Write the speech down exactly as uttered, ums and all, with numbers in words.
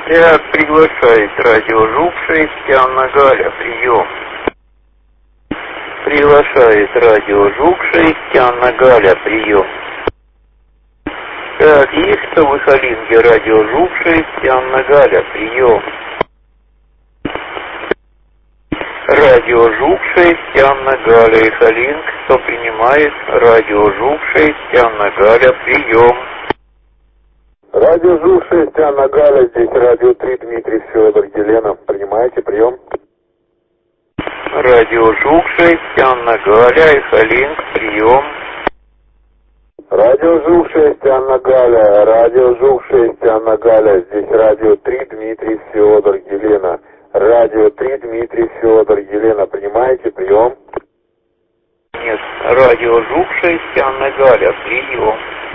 Я приглашает радио Жук шесть, Анна Галя, прием. Приглашает радио Жук шесть, Анна Галя, прием. Так, есть кто в Ихалинге, радио Жук шесть, Анна Галя, прием. Радио Жук шесть, Анна Галя, Ихалинг, кто принимает? Радио Жук шесть, Анна Галя, прием. Радио Жук шесть, Анна Галя, здесь радио три, Дмитрий, Федор, Елена, принимаете прием? Радио Жук шесть, Анна Галя, Ихалинг, прием. Радио Жук шесть, Анна Галя, радио Жук шесть, Анна Галя, здесь радио три, Дмитрий, Федор, Елена. Радио три, Дмитрий, Федор, Елена, принимаете прием? Нет, радио Жук шесть, Анна Галя, прием.